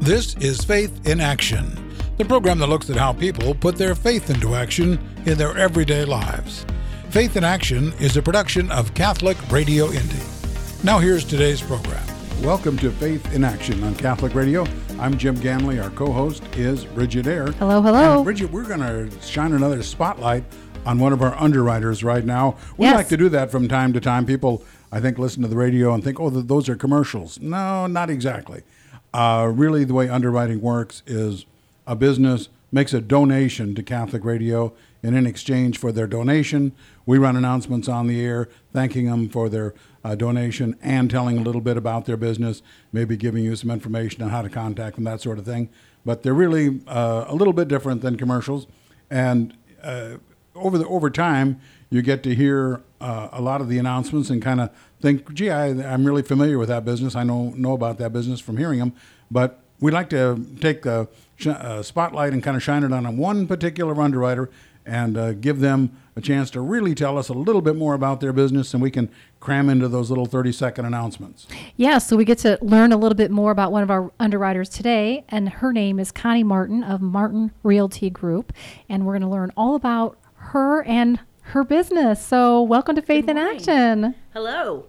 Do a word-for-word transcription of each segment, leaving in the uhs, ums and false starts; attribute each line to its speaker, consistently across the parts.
Speaker 1: This is Faith in Action, the program that looks at how people put their faith into action in their everyday lives. Faith in Action is a production of Catholic Radio Indy. Now here's today's program.
Speaker 2: Welcome to Faith in Action on Catholic Radio. I'm Jim Ganley. Our co-host is Bridget Eyre.
Speaker 3: Hello, hello.
Speaker 2: And Bridget, we're going to shine another spotlight on one of our underwriters right now. We
Speaker 3: Yes.
Speaker 2: like to do that from time to time. People, I think, listen to the radio and think, oh, th- those are commercials. No, not exactly. Uh, really, the way underwriting works is a business makes a donation to Catholic Radio, and in exchange for their donation, we run announcements on the air thanking them for their uh, donation and telling a little bit about their business, maybe giving you some information on how to contact them, that sort of thing. But they're really uh, a little bit different than commercials, and uh, over the over time, you get to hear uh, a lot of the announcements and kind of think, gee, I, I'm really familiar with that business. I know know about that business from hearing them. But we like to take the sh- uh, spotlight and kind of shine it on one particular underwriter and uh, give them a chance to really tell us a little bit more about their business, and we can cram into those little thirty-second announcements.
Speaker 3: Yeah, so we get to learn a little bit more about one of our underwriters today, and her name is Connie Martin of Martin Realty Group, and we're going to learn all about her and her business. So welcome to Faith in Action.
Speaker 4: Hello.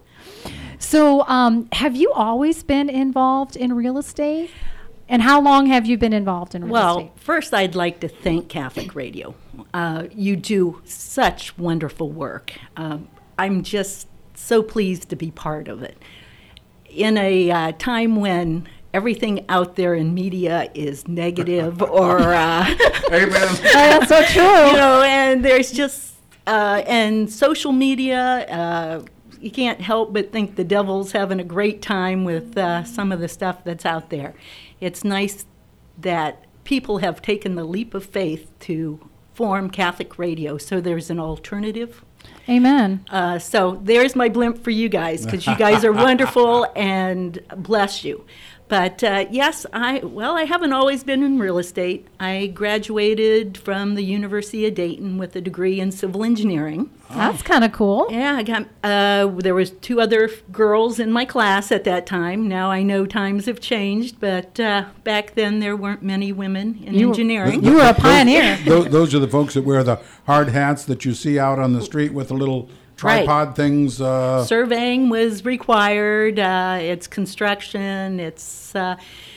Speaker 3: So um, have you always been involved in real estate? And how long have you been involved in real
Speaker 4: Well,
Speaker 3: estate?
Speaker 4: first I'd like to thank Catholic Radio. Uh, you do such wonderful work. Um, I'm just so pleased to be part of it. In a uh, time when everything out there in media is negative or... Uh,
Speaker 2: Amen.
Speaker 3: That's so true.
Speaker 4: you know, and there's just... Uh, and social media... Uh, you can't help but think the devil's having a great time with uh, some of the stuff that's out there. It's nice that people have taken the leap of faith to form Catholic Radio, so there's an alternative.
Speaker 3: Amen.
Speaker 4: Uh, so there's my blimp for you guys, because you guys are wonderful, and bless you. But uh, yes, I well, I haven't always been in real estate. I graduated from the University of Dayton with a degree in civil engineering.
Speaker 3: That's kind of cool.
Speaker 4: Yeah, I got. Uh, there was two other girls in my class at that time. Now I know times have changed, but uh, back then there weren't many women in
Speaker 3: You were-
Speaker 4: engineering.
Speaker 3: You were a pioneer.
Speaker 2: those, those are the folks that wear the hard hats that you see out on the street with the little tripod things. Uh,
Speaker 4: Surveying was required. Uh, it's construction. It's uh,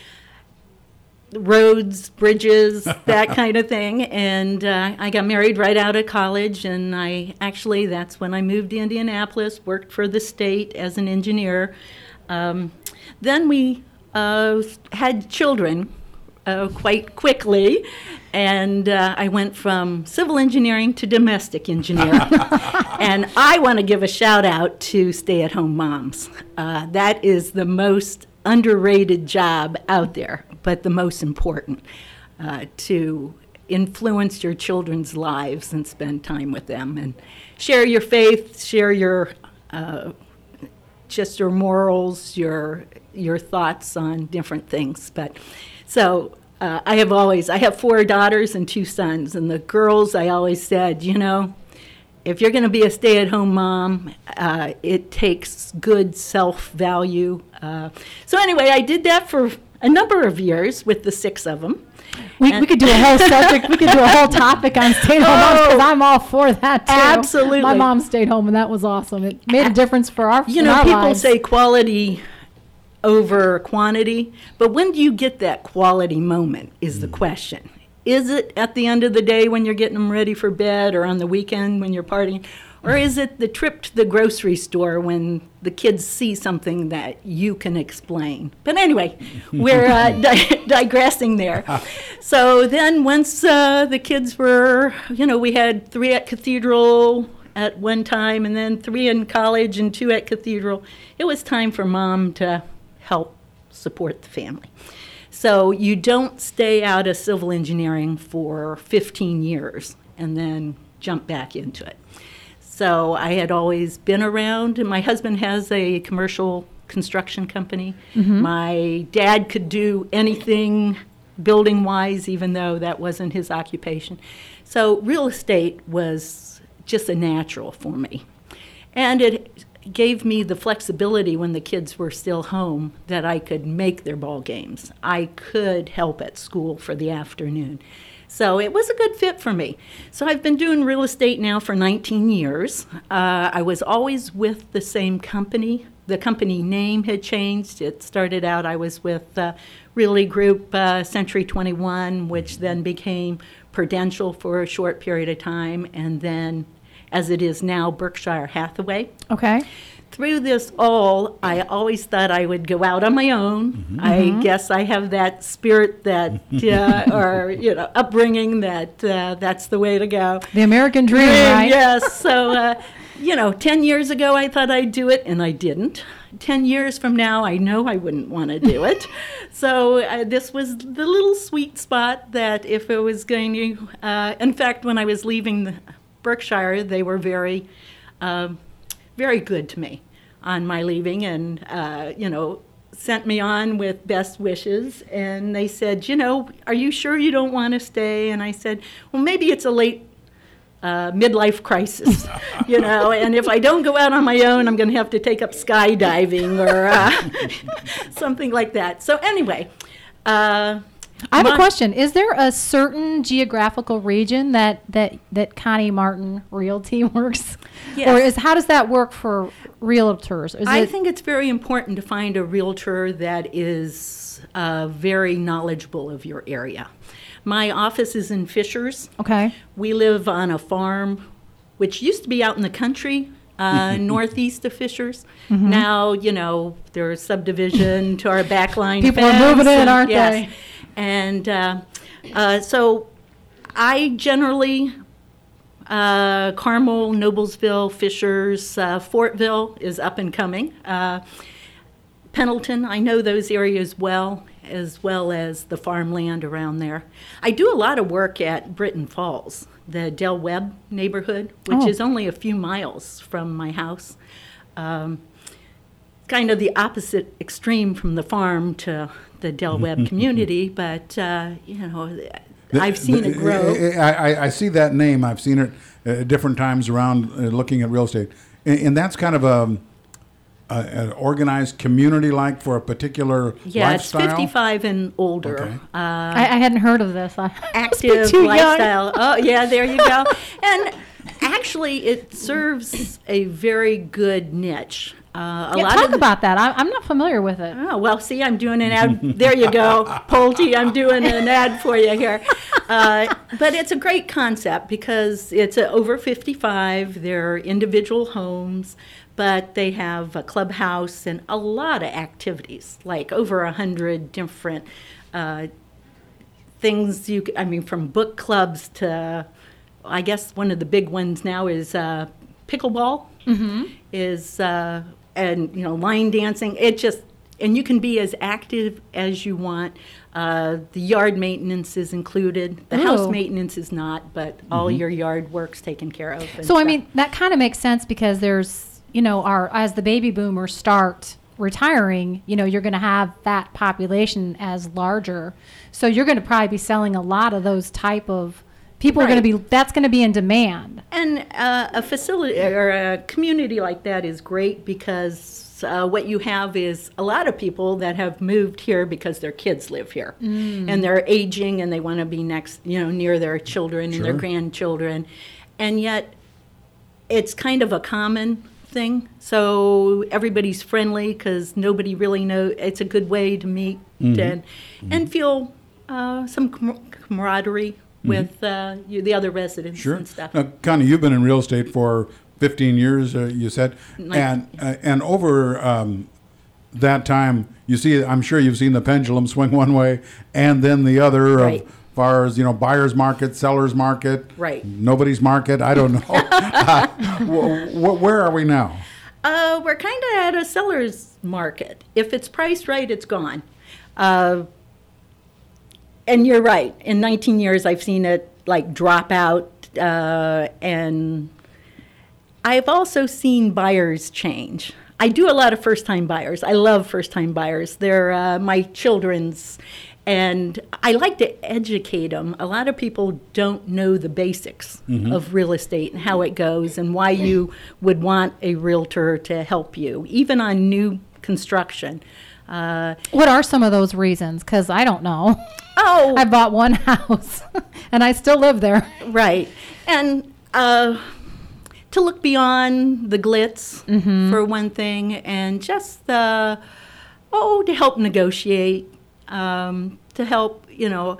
Speaker 4: roads, bridges, that kind of thing. And uh, I got married right out of college, and I actually, that's when I moved to Indianapolis, worked for the state as an engineer. Um, then we uh, had children uh, quite quickly, and uh, I went from civil engineering to domestic engineering. And I want to give a shout out to stay-at-home moms. Uh, that is the most underrated job out there, but the most important, uh, to influence your children's lives and spend time with them and share your faith, share your uh, just your morals, your your thoughts on different things. But so uh, I have always I have four daughters and two sons, and the girls, I always said, you know, if you're going to be a stay-at-home mom, uh, it takes good self-value. Uh, so anyway, I did that for a number of years with the six of them.
Speaker 3: We, we could do a whole subject. We could do a whole topic on stay-at-home moms, because I'm all for that too.
Speaker 4: Absolutely.
Speaker 3: My mom stayed home, and that was awesome. It made a difference for our,
Speaker 4: You
Speaker 3: in
Speaker 4: know,
Speaker 3: our
Speaker 4: people
Speaker 3: lives.
Speaker 4: say quality over quantity, but when do you get that quality moment is the question. Is it at the end of the day when you're getting them ready for bed, or on the weekend when you're partying? Or is it the trip to the grocery store when the kids see something that you can explain? But anyway, we're uh, di- digressing there. So then once uh, the kids were, you know, we had three at Cathedral at one time, and then three in college and two at Cathedral. It was time for mom to help support the family. So you don't stay out of civil engineering for fifteen years and then jump back into it. So I had always been around, and my husband has a commercial construction company.
Speaker 3: Mm-hmm.
Speaker 4: My dad could do anything building-wise, even though that wasn't his occupation. So real estate was just a natural for me. And it gave me the flexibility when the kids were still home that I could make their ball games. I could help at school for the afternoon. So it was a good fit for me. So I've been doing real estate now for nineteen years. Uh, I was always with the same company. The company name had changed. It started out, I was with uh, Realty Group uh, Century twenty-one, which then became Prudential for a short period of time, and then, as it is now, Berkshire Hathaway.
Speaker 3: Okay.
Speaker 4: Through this all, I always thought I would go out on my own. Mm-hmm. I guess I have that spirit that, uh, or, you know, upbringing that uh, that's the way to go.
Speaker 3: The American dream, right?
Speaker 4: Yes. So, uh, you know, ten years ago I thought I'd do it, and I didn't. ten years from now, I know I wouldn't want to do it. So uh, this was the little sweet spot that if it was going to, uh, in fact, when I was leaving the Berkshire, they were very, uh, very good to me on my leaving, and, uh, you know, sent me on with best wishes. And they said, you know, are you sure you don't want to stay? And I said, well, maybe it's a late Uh, midlife crisis, you know, and if I don't go out on my own, I'm going to have to take up skydiving or uh, something like that. So anyway, uh,
Speaker 3: I have
Speaker 4: my,
Speaker 3: a question. Is there a certain geographical region that, that, that Connie Martin Realty works?
Speaker 4: Yes.
Speaker 3: Or is how does that work for realtors? Is
Speaker 4: I
Speaker 3: it,
Speaker 4: think it's very important to find a realtor that is uh, very knowledgeable of your area. My office is in Fishers.
Speaker 3: Okay.
Speaker 4: We live on a farm, which used to be out in the country, uh, northeast of Fishers. Mm-hmm. Now, you know, there's subdivision to our backline
Speaker 3: People
Speaker 4: fence.
Speaker 3: are moving in,
Speaker 4: and,
Speaker 3: aren't
Speaker 4: yes.
Speaker 3: they?
Speaker 4: And uh, uh, so I generally, uh, Carmel, Noblesville, Fishers, uh, Fortville is up and coming. Uh, Pendleton, I know those areas well, as well as the farmland around there. I do a lot of work at Britton Falls, the Del Webb neighborhood, which
Speaker 3: Oh.
Speaker 4: is only a few miles from my house. Um, kind of the opposite extreme from the farm to the Del Webb community, but, uh, you know, I've seen
Speaker 2: the,
Speaker 4: it grow.
Speaker 2: I, I, I see that name. I've seen it at different times around uh, looking at real estate. And, and that's kind of a, a, an organized community like for a particular
Speaker 4: Yeah,
Speaker 2: lifestyle?
Speaker 4: it's fifty-five and older.
Speaker 2: Okay.
Speaker 4: Uh,
Speaker 3: I, I hadn't heard of this. I must be
Speaker 4: active
Speaker 3: too young.
Speaker 4: lifestyle. Oh, yeah, there you go. And actually, it serves a very good niche. Uh, a
Speaker 3: Yeah,
Speaker 4: lot
Speaker 3: talk
Speaker 4: of the-
Speaker 3: about that. I, I'm not familiar with it.
Speaker 4: Oh, well, see, I'm doing an ad. There you go, Pulte. I'm doing an ad for you here. Uh, but it's a great concept because it's a over fifty-five. They're individual homes, but they have a clubhouse and a lot of activities, like over a hundred different uh, things. You, c- I mean, from book clubs to, I guess one of the big ones now is uh, pickleball. Mm-hmm. Is uh, and you know line dancing. It just and you can be as active as you want. Uh, the yard maintenance is included. The house
Speaker 3: Ooh.
Speaker 4: maintenance is not, but all your yard work's taken care of. and
Speaker 3: So I
Speaker 4: stuff.
Speaker 3: mean that kind of makes sense because there's you know our as the baby boomers start retiring, you know you're going to have that population as larger. So you're going to probably be selling a lot of those type of people are going to
Speaker 4: Right.
Speaker 3: be that's going to be in demand.
Speaker 4: And uh, a facility or a community like that is great because uh, what you have is a lot of people that have moved here because their kids live here, and they're aging and they want to be next, you know, near their children and their
Speaker 2: Sure.
Speaker 4: grandchildren, and yet it's kind of a common thing. So everybody's friendly because nobody really knows. It's a good way to meet and and feel uh, some com- camaraderie. With uh, you, the other residents
Speaker 2: Sure.
Speaker 4: and stuff.
Speaker 2: Now, Connie, you've been in real estate for fifteen years, uh, you said,
Speaker 4: Like-
Speaker 2: and uh, and over um, that time, you see, I'm sure you've seen the pendulum swing one way and then the other,
Speaker 4: Right.
Speaker 2: as far as you know, buyer's market, seller's market,
Speaker 4: Right.
Speaker 2: nobody's market. I don't know. uh, wh- wh- where are we now?
Speaker 4: Uh, we're kind of at a seller's market. If it's priced right, it's gone. Uh, and you're right. In nineteen years, I've seen it like drop out, uh, and I've also seen buyers change. I do a lot of first-time buyers. I love first-time buyers. They're uh, my children's And I like to educate them. A lot of people don't know the basics mm-hmm. of real estate and how it goes and why you would want a realtor to help you, even on new construction. Uh,
Speaker 3: what are some of those reasons? Because I don't know.
Speaker 4: Oh.
Speaker 3: I bought one house, and I still live there.
Speaker 4: Right. And uh, to look beyond the glitz, mm-hmm. for one thing, and just, uh, oh, to help negotiate. Um, to help, you know,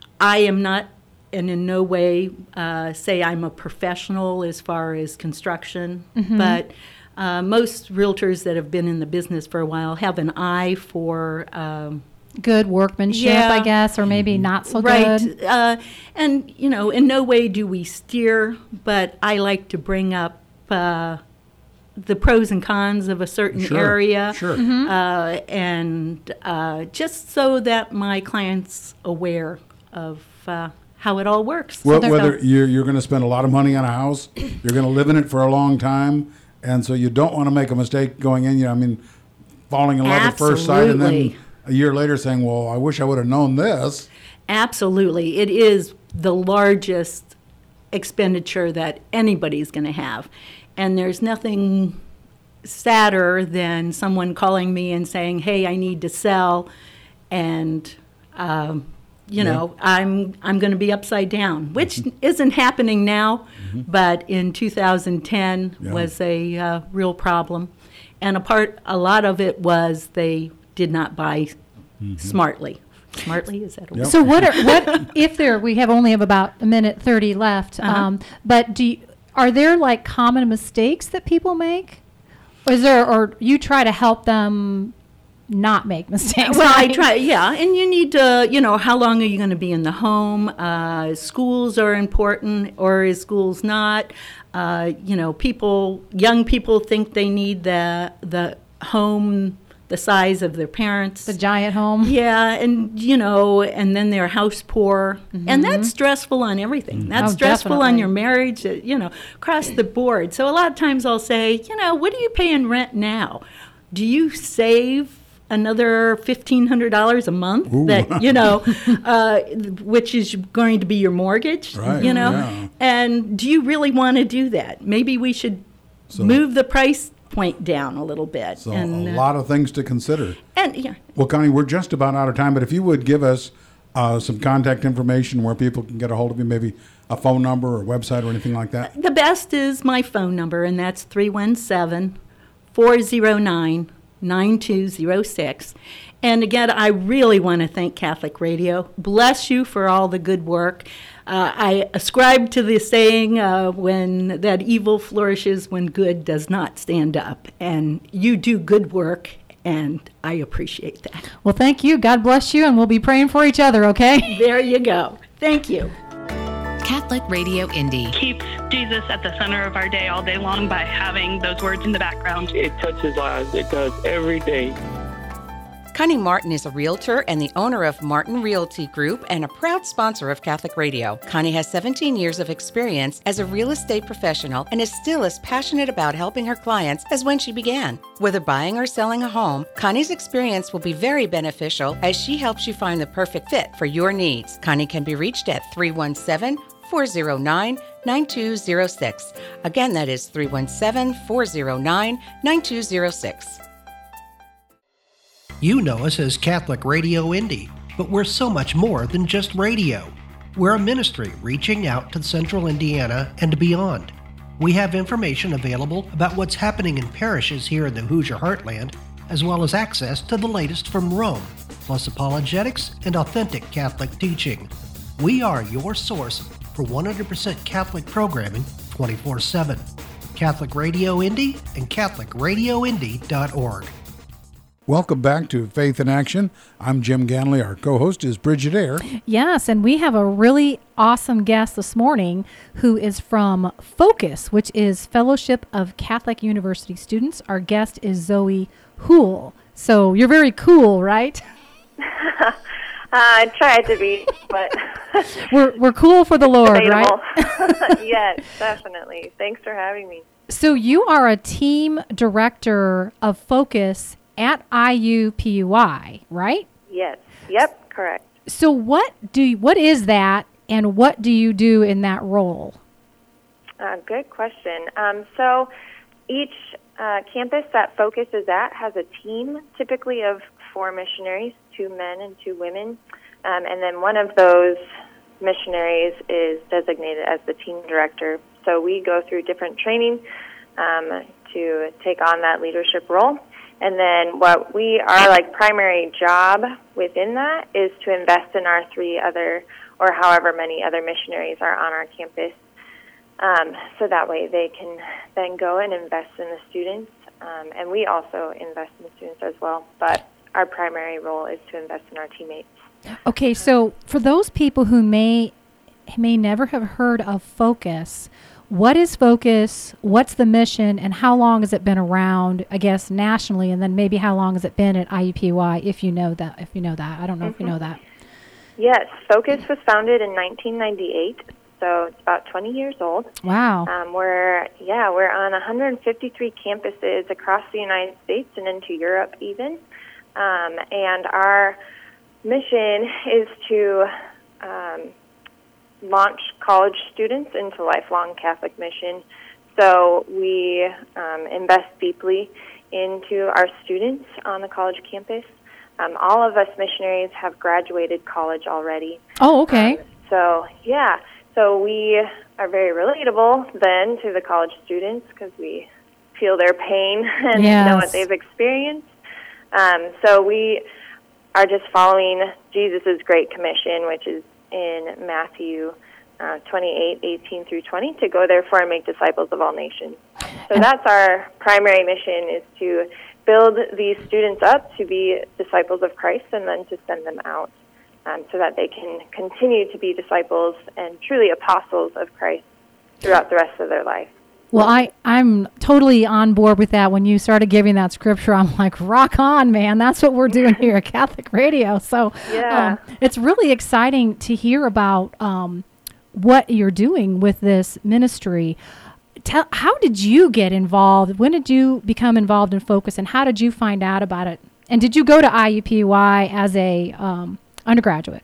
Speaker 4: I am not, and in no way uh, say I'm a professional as far as construction, mm-hmm. but uh, most realtors that have been in the business for a while have an eye for um,
Speaker 3: good workmanship,
Speaker 4: yeah,
Speaker 3: I guess, or maybe not so
Speaker 4: right.
Speaker 3: good.
Speaker 4: Uh, and, you know, in no way do we steer, but I like to bring up uh, the pros and cons of a certain
Speaker 2: sure,
Speaker 4: area,
Speaker 2: sure.
Speaker 3: Mm-hmm.
Speaker 4: uh, and uh, just so that my client's aware of uh, how it all works.
Speaker 2: Well,
Speaker 4: so
Speaker 2: whether you're, you're going to spend a lot of money on a house, you're going to live in it for a long time, and so you don't want to make a mistake going in. You know, I mean, falling in love at first sight, and then a year later saying, "Well, I wish I would have known this."
Speaker 4: Absolutely, it is the largest expenditure that anybody's going to have. And there's nothing sadder than someone calling me and saying, "Hey, I need to sell," and um, you yeah. know, I'm I'm going to be upside down, which mm-hmm. isn't happening now, mm-hmm. but in two thousand ten yeah. was a uh, real problem, and a part a lot of it was they did not buy mm-hmm. smartly. Smartly, is that a word?
Speaker 3: Yep. So what are what if there? We have only have about a minute thirty left, uh-huh. um, but do you, are there like common mistakes that people make? Or is there, or you try to help them not make mistakes?
Speaker 4: Well, I try, yeah. And you need to, you know, how long are you going to be in the home? Uh, schools are important, or is schools not? Uh, you know, people, young people think they need the the home the size of their parents.
Speaker 3: The giant home.
Speaker 4: Yeah, and, you know, and then they're house poor. Mm-hmm. And that's stressful on everything. Mm-hmm. That's
Speaker 3: oh,
Speaker 4: stressful
Speaker 3: definitely.
Speaker 4: on your marriage, uh, you know, across the board. So a lot of times I'll say, you know, what are you paying rent now? Do you save another fifteen hundred dollars a month
Speaker 2: Ooh.
Speaker 4: that, you know, uh, which is going to be your mortgage,
Speaker 2: right,
Speaker 4: you know?
Speaker 2: Yeah.
Speaker 4: And do you really want to do that? Maybe we should so, move the price point down a little bit.
Speaker 2: So
Speaker 4: and,
Speaker 2: a
Speaker 4: uh,
Speaker 2: lot of things to consider.
Speaker 4: And yeah.
Speaker 2: Well, Connie, we're just about out of time, but if you would give us uh, some contact information where people can get a hold of you, maybe a phone number or website or anything like that.
Speaker 4: The best is my phone number, and that's three one seven, four zero nine, nine two zero six. And again, I really want to thank Catholic Radio. Bless you for all the good work. Uh, I ascribe to the saying uh, when that evil flourishes when good does not stand up. And you do good work, and I appreciate that.
Speaker 3: Well, thank you. God bless you, and we'll be praying for each other, okay?
Speaker 4: There you go. Thank you.
Speaker 5: Catholic Radio Indy
Speaker 6: keeps Jesus at the center of our day all day long by having those words in the background.
Speaker 7: It touches lives. It does every day.
Speaker 5: Connie Martin is a realtor and the owner of Martin Realty Group and a proud sponsor of Catholic Radio. Connie has seventeen years of experience as a real estate professional and is still as passionate about helping her clients as when she began. Whether buying or selling a home, Connie's experience will be very beneficial as she helps you find the perfect fit for your needs. Connie can be reached at three one seven, four zero nine, nine two zero six. Again, that is three one seven, four zero nine, nine two zero six.
Speaker 8: You know us as Catholic Radio Indy, but we're so much more than just radio. We're a ministry reaching out to central Indiana and beyond. We have information available about what's happening in parishes here in the Hoosier Heartland, as well as access to the latest from Rome, plus apologetics and authentic Catholic teaching. We are your source for one hundred percent Catholic programming twenty-four seven. Catholic Radio Indy and Catholic Radio Indy dot org.
Speaker 2: Welcome back to Faith in Action. I'm Jim Ganley. Our co-host is Bridget Eyre.
Speaker 3: Yes, and we have a really awesome guest this morning who is from Focus, which is Fellowship of Catholic University Students. Our guest is Zoe Houle. So you're very cool, right?
Speaker 9: uh, I tried to be, but...
Speaker 3: we're we're cool for the Lord,
Speaker 9: debatable.
Speaker 3: Right?
Speaker 9: Yes, definitely. Thanks for having me.
Speaker 3: So you are a team director of Focus at I U P U I, right?
Speaker 9: Yes. Yep, correct.
Speaker 3: So what do you, what is that, and what do you do in that role?
Speaker 9: Uh, good question. Um, so each uh, campus that Focus is at has a team, typically of four missionaries, two men and two women. Um, and then one of those missionaries is designated as the team director. So we go through different training um, to take on that leadership role. And then what we, our like primary job within that is to invest in our three other, or however many other missionaries are on our campus. Um, so that way they can then go and invest in the students. Um, and we also invest in the students as well. But our primary role is to invest in our teammates.
Speaker 3: Okay, so for those people who may may never have heard of Focus, what is Focus, what's the mission, and how long has it been around, I guess, nationally, and then maybe how long has it been at I U P Y, if you know that, if you know that. I don't know mm-hmm. if you know that.
Speaker 9: Yes, Focus was founded in nineteen ninety-eight, so it's about twenty years old.
Speaker 3: Wow.
Speaker 9: Um, we're, yeah, we're on one hundred fifty-three campuses across the United States and into Europe even. Um, and our mission is to um, launch college students into lifelong Catholic mission. So we um, invest deeply into our students on the college campus. Um, all of us missionaries have graduated college already.
Speaker 3: Oh, okay.
Speaker 9: Um, so, yeah. So we are very relatable then to the college students because we feel their pain and
Speaker 3: yes.
Speaker 9: know what they've experienced. Um, so we are just following Jesus' Great Commission, which is in Matthew uh, twenty-eight, eighteen through twenty, to go therefore and make disciples of all nations. So that's our primary mission, is to build these students up to be disciples of Christ and then to send them out um, so that they can continue to be disciples and truly apostles of Christ throughout the rest of their life.
Speaker 3: Well, I, I'm totally on board with that. When you started giving that scripture, I'm like, rock on, man. That's what we're doing here at Catholic Radio. So
Speaker 9: yeah.
Speaker 3: um, it's really exciting to hear about um, what you're doing with this ministry. Tell, how did you get involved? When did you become involved in Focus, and how did you find out about it? And did you go to I U P Y as a um, undergraduate?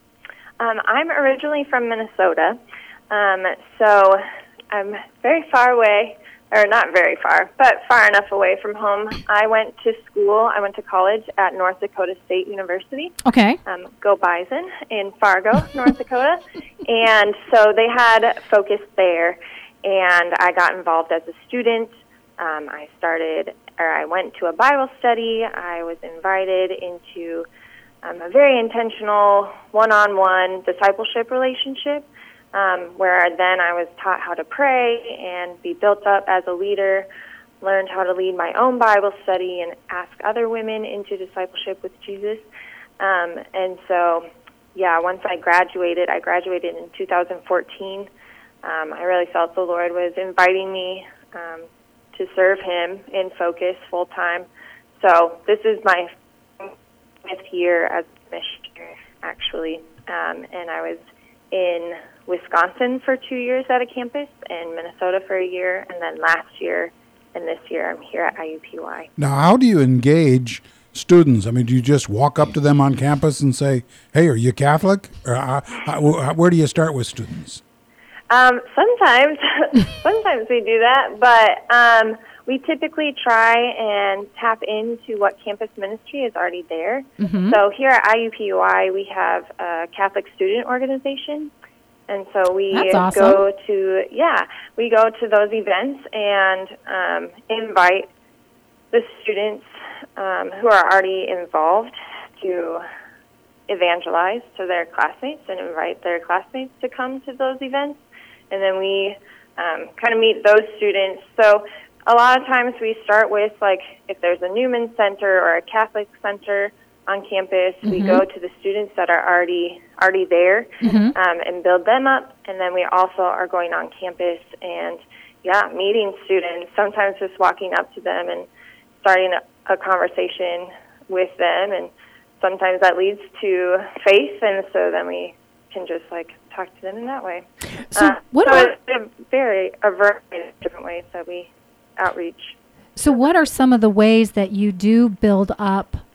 Speaker 9: Um, I'm originally from Minnesota, um, so I'm very far away, or not very far, but far enough away from home. I went to school, I went to college at North Dakota State University.
Speaker 3: Okay.
Speaker 9: Um, go Bison in Fargo, North Dakota. And so they had Focus there, and I got involved as a student. Um, I started, or I went to a Bible study. I was invited into um, a very intentional one-on-one discipleship relationship. Um, where then I was taught how to pray and be built up as a leader, learned how to lead my own Bible study and ask other women into discipleship with Jesus. Um, and so, yeah, once I graduated, I graduated in two thousand fourteen. Um, I really felt the Lord was inviting me um, to serve Him in Focus full time. So this is my fifth year as a missionary, actually, um, and I was in Wisconsin for two years at a campus, and Minnesota for a year, and then last year and this year I'm here at I U P Y.
Speaker 2: Now, how do you engage students? I mean, do you just walk up to them on campus and say, hey, are you Catholic? Or uh, how, where do you start with students?
Speaker 9: Um, sometimes, sometimes we do that, but um, we typically try and tap into what campus ministry is already there.
Speaker 3: Mm-hmm. So
Speaker 9: here at I U P Y, we have a Catholic student organization, and so we
Speaker 3: That's awesome.
Speaker 9: go to, yeah, we go to those events and um, invite the students um, who are already involved to evangelize to their classmates and invite their classmates to come to those events. And then we um, kind of meet those students. So a lot of times we start with, like, if there's a Newman Center or a Catholic Center on campus, mm-hmm. we go to the students that are already already there mm-hmm. um, and build them up. And then we also are going on campus and, yeah, meeting students, sometimes just walking up to them and starting a, a conversation with them. And sometimes that leads to faith, and so then we can just, like, talk to them in that way.
Speaker 3: So
Speaker 9: uh,
Speaker 3: what
Speaker 9: so
Speaker 3: are
Speaker 9: it's a very a variety of different ways that we outreach.
Speaker 3: So what are some of the ways that you do build up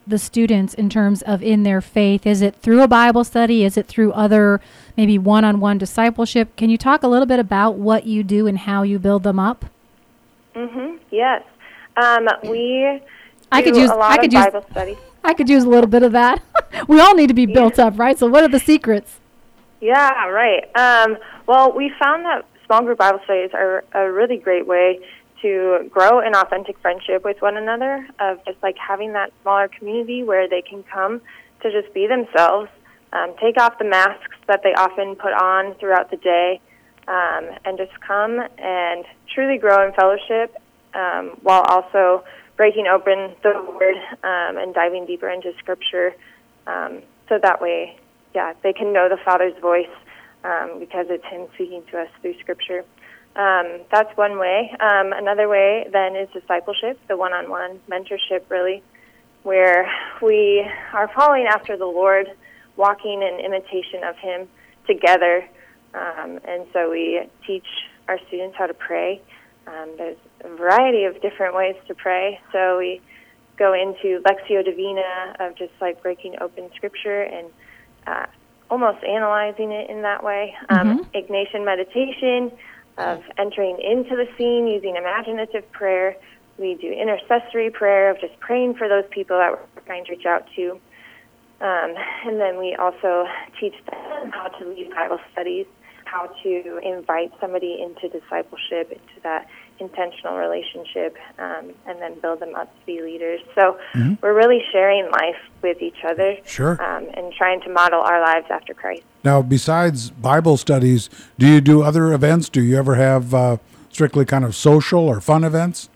Speaker 3: the students in terms of in their faith? Is it through a Bible study? Is it through other maybe one-on-one discipleship? Can you talk a little bit about what you do and how you build them up?
Speaker 9: Mm-hmm. Yes. Um, we
Speaker 3: I
Speaker 9: do
Speaker 3: could use,
Speaker 9: a lot
Speaker 3: I could
Speaker 9: of
Speaker 3: use,
Speaker 9: Bible study.
Speaker 3: I could use a little bit of that. We all need to be built up, right? So what are the secrets?
Speaker 9: Yeah, right. Um, well, we found that small group Bible studies are a really great way to grow an authentic friendship with one another, of just like having that smaller community where they can come to just be themselves, um, take off the masks that they often put on throughout the day, um, and just come and truly grow in fellowship, um, while also breaking open the Word um, and diving deeper into Scripture, um, so that way, yeah, they can know the Father's voice, um, because it's Him speaking to us through Scripture. Um, that's one way. Um, another way, then, is discipleship, the one-on-one mentorship, really, where we are following after the Lord, walking in imitation of Him together. Um, and so we teach our students how to pray. Um, there's a variety of different ways to pray. So we go into Lectio Divina, of just like breaking open Scripture and uh, almost analyzing it in that way. Um, mm-hmm. Ignatian meditation, of entering into the scene using imaginative prayer. We do intercessory prayer, of just praying for those people that we're trying to reach out to. Um, and then we also teach them how to lead Bible studies, how to invite somebody into discipleship, into that intentional relationship, um, and then build them up to be leaders. So mm-hmm. we're really sharing life with each other,
Speaker 2: sure,
Speaker 9: um, and trying to model our lives after Christ.
Speaker 2: Now, besides Bible studies, do you do other events? Do you ever have uh, strictly kind of social or fun events?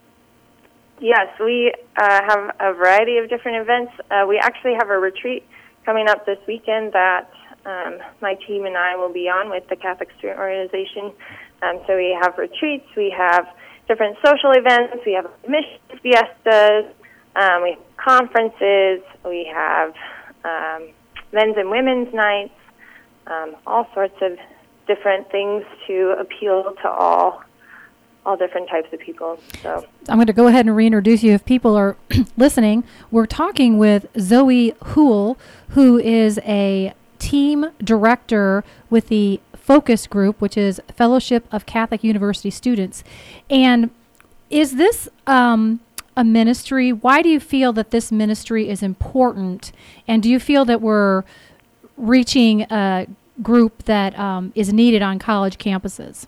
Speaker 9: Yes, we uh, have a variety of different events. Uh, we actually have a retreat coming up this weekend that um, my team and I will be on with the Catholic Student Organization. Um, so we have retreats, we have different social events, we have mission fiestas, um, we have conferences, we have um, men's and women's nights, um, all sorts of different things to appeal to all all different types of people. So
Speaker 3: I'm going to go ahead and reintroduce you if people are listening. We're talking with Zoe Houle, who is a team director with the Focus Group, which is Fellowship of Catholic University Students. And is this um, a ministry? Why do you feel that this ministry is important? And do you feel that we're reaching a group that um, is needed on college campuses?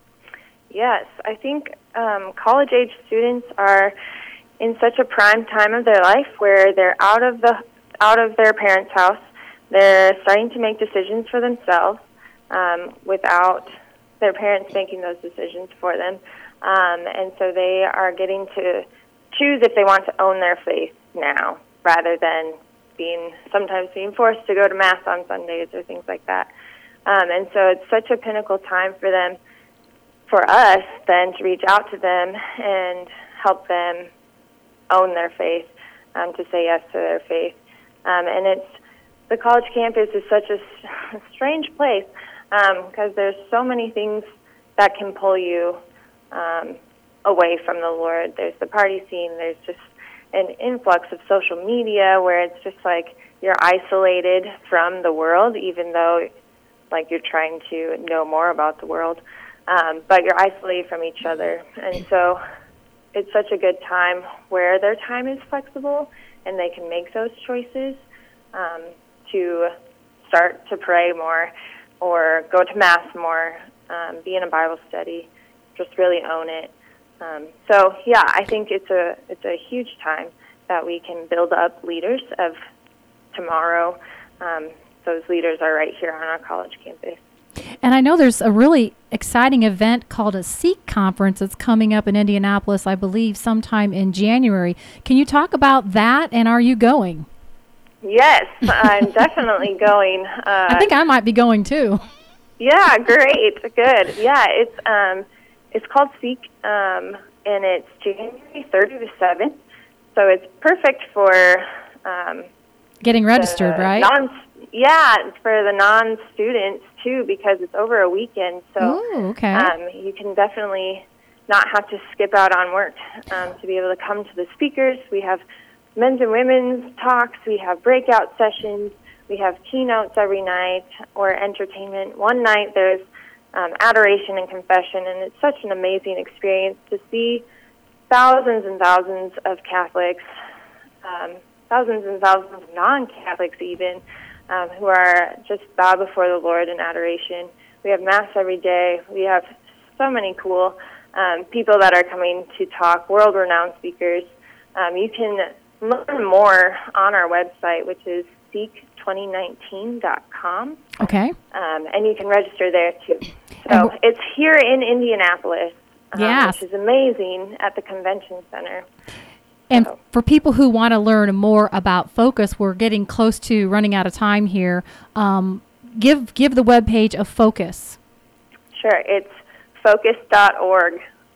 Speaker 9: Yes, I think um, college-age students are in such a prime time of their life where they're out of the out of their parents' house. They're starting to make decisions for themselves um, without their parents making those decisions for them. Um, and so they are getting to choose if they want to own their faith now, rather than being sometimes being forced to go to Mass on Sundays or things like that. Um, and so it's such a pinnacle time for them, for us, then, to reach out to them and help them own their faith, um, to say yes to their faith. Um, and it's the college campus is such a, a strange place because um, there's so many things that can pull you um, away from the Lord. There's the party scene. There's just an influx of social media where it's just like you're isolated from the world, even though like you're trying to know more about the world. Um, but you're isolated from each other. And so it's such a good time where their time is flexible and they can make those choices um, to start to pray more or go to Mass more, um, be in a Bible study, just really own it. Um, so, yeah, I think it's a it's a huge time that we can build up leaders of tomorrow. Um, those leaders are right here on our college campus.
Speaker 3: And I know there's a really exciting event called a Seek Conference that's coming up in Indianapolis, I believe, sometime in January. Can you talk about that, and are you going?
Speaker 9: Yes, I'm definitely going. Uh,
Speaker 3: I think I might be going, too.
Speaker 9: Yeah, great, good. Yeah, it's um, it's called Seek, um, and it's January third to the seventh, so it's perfect for... Um,
Speaker 3: Getting registered, right?
Speaker 9: Non, yeah, it's for the non-students, too, because it's over a weekend. So
Speaker 3: Ooh, okay.
Speaker 9: um, you can definitely not have to skip out on work um, to be able to come to the speakers. We have men's and women's talks. We have breakout sessions. We have keynotes every night or entertainment. One night there's um, adoration and confession, and it's such an amazing experience to see thousands and thousands of Catholics, um, thousands and thousands of non-Catholics even, um, who are just bow before the Lord in adoration. We have Mass every day. We have so many cool um, people that are coming to talk, world-renowned speakers. Um, you can learn more on our website, which is seek twenty nineteen dot com.
Speaker 3: Okay.
Speaker 9: Um, and you can register there, too. So w- it's here in Indianapolis, um,
Speaker 3: yes.
Speaker 9: which is amazing, at the Convention Center.
Speaker 3: And
Speaker 9: so.
Speaker 3: for people who want to learn more about Focus, we're getting close to running out of time here. Um, give give the webpage of Focus.
Speaker 9: Sure. It's focus dot org.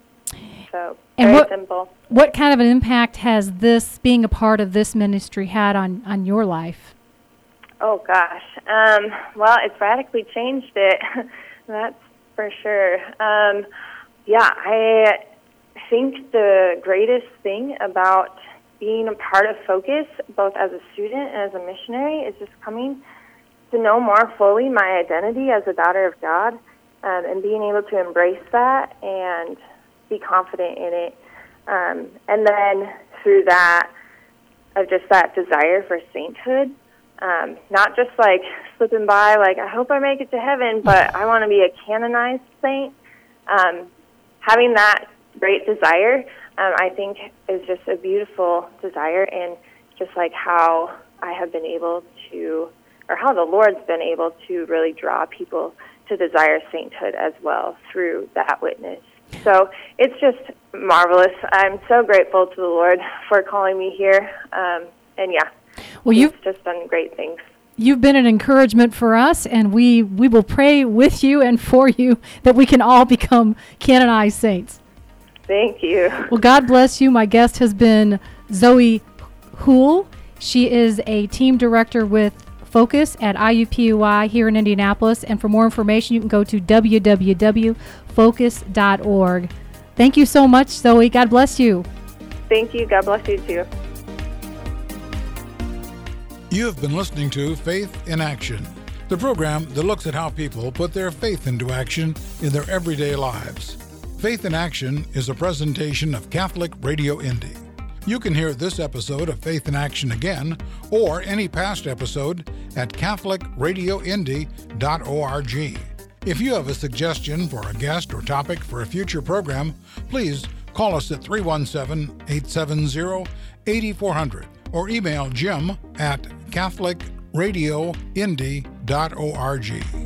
Speaker 9: So
Speaker 3: and
Speaker 9: very
Speaker 3: what,
Speaker 9: simple.
Speaker 3: What kind of an impact has this, being a part of this ministry, had on, on your life?
Speaker 9: Oh, gosh. Um, well, it's radically changed it. That's for sure. Um, yeah, I think the greatest thing about being a part of Focus, both as a student and as a missionary, is just coming to know more fully my identity as a daughter of God, um, and being able to embrace that and be confident in it. Um, and then through that, of just that desire for sainthood, um, not just like slipping by, like, I hope I make it to heaven, but I want to be a canonized saint. Um, having that great desire, um, I think, is just a beautiful desire, and just like how I have been able to, or how the Lord's been able to really draw people to desire sainthood as well through that witness. So it's just marvelous. I'm so grateful to the Lord for calling me here. Um, and yeah,
Speaker 3: well,
Speaker 9: you've just done great things.
Speaker 3: You've been an encouragement for us, and we, we will pray with you and for you that we can all become canonized saints.
Speaker 9: Thank you.
Speaker 3: Well, God bless you. My guest has been Zoe Houle. She is a team director with Focus at I U P U I here in Indianapolis. And for more information, you can go to w w w dot focus dot org. Thank you so much, Zoe. God bless you.
Speaker 9: Thank you. God bless you, too.
Speaker 1: You have been listening to Faith in Action, the program that looks at how people put their faith into action in their everyday lives. Faith in Action is a presentation of Catholic Radio Indy. You can hear this episode of Faith in Action again, or any past episode, at catholic radio indy dot org. If you have a suggestion for a guest or topic for a future program, please call us at three one seven, eight seven zero, eight four zero zero or email Jim at catholic radio indy dot org.